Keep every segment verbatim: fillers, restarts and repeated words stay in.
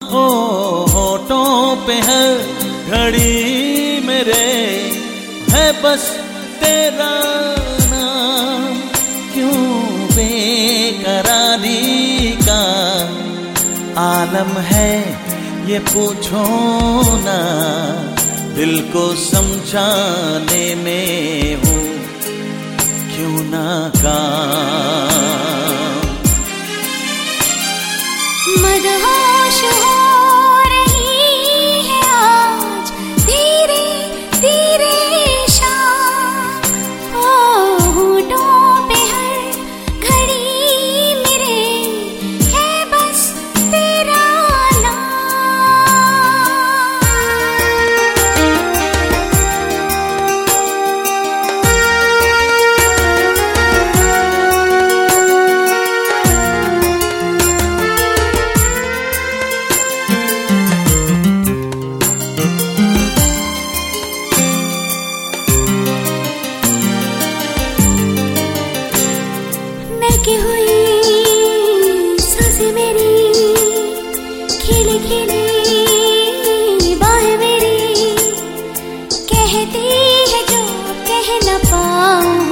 ओ होठों पे हर घड़ी मेरे है बस तेरा नाम। क्यों बेकरारी का आलम है ये पूछो ना, दिल को समझाने में हूँ क्यों नाकाम। मदहोश हो रही है आज धीरे धीरे शाम, ओ होठों पे हर घड़ी मेरे है बस तेरा की हुई सांसें मेरी, खिली खिली बाहें मेरी, कहती है जो कह न पाऊं।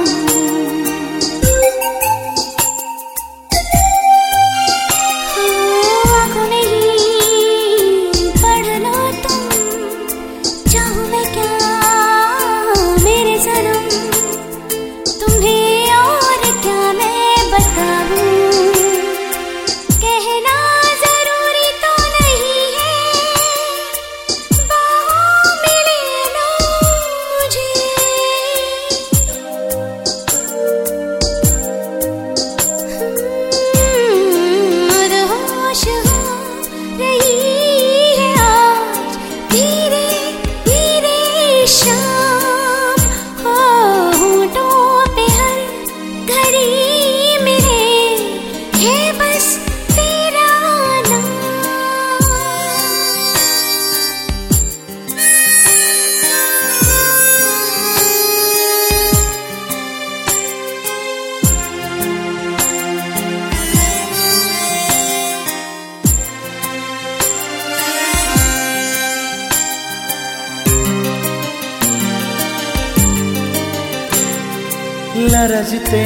आँखों में ही पढ़ लो तुम, चाहूं मैं क्या मेरे सनम, तुम्हें और क्या मैं बताऊं। कहना जरूरी तो नहीं है, बाहों में ले लो मुझे। मदहोश हो रही है आज धीरे धीरे शाम, हो होठों पे हर घड़ी मेरे है बस तेरा नाम। लरजते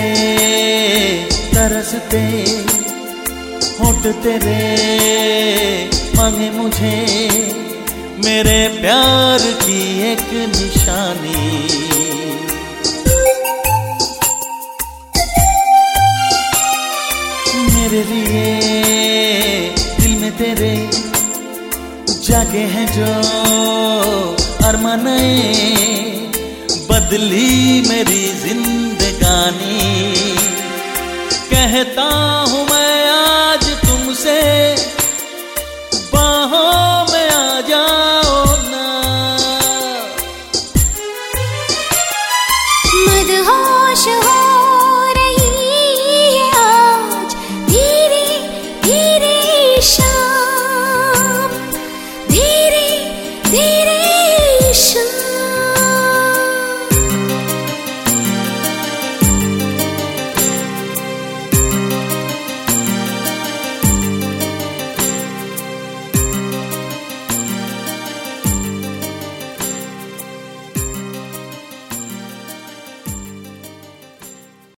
तरसते होठ तेरे मांगे मुझे, मेरे प्यार की एक निशानी। मेरे लिए दिल में तेरे जागे हैं जो अरमाने, बदली मेरी जिंदगानी। कहता हूँ